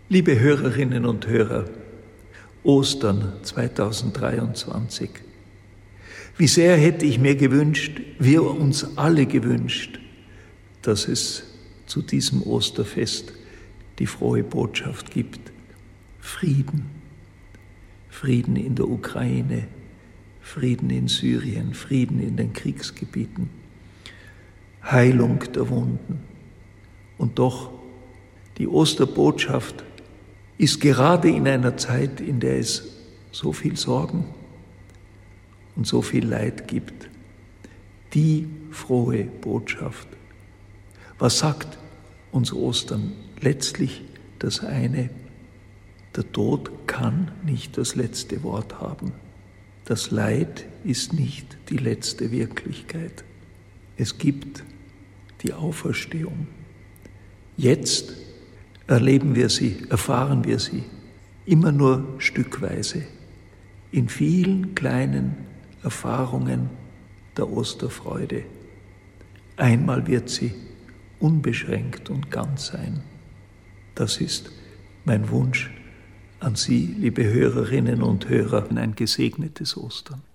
Liebe Hörerinnen und Hörer, Ostern 2023. Wie sehr hätte ich mir gewünscht, wir uns alle gewünscht, dass es zu diesem Osterfest die frohe Botschaft gibt. Frieden. Frieden in der Ukraine, Frieden in Syrien, Frieden in den Kriegsgebieten, Heilung der Wunden. Und doch, die Osterbotschaft ist gerade in einer Zeit, in der es so viel Sorgen und so viel Leid gibt, die frohe Botschaft. Was sagt uns Ostern? Letztlich das eine: Der Tod kann nicht das letzte Wort haben. Das Leid ist nicht die letzte Wirklichkeit. Es gibt die Auferstehung. Jetzt erleben wir sie, erfahren wir sie, immer nur stückweise, in vielen kleinen Erfahrungen der Osterfreude. Einmal wird sie unbeschränkt und ganz sein. Das ist mein Wunsch an Sie, liebe Hörerinnen und Hörer, ein gesegnetes Ostern.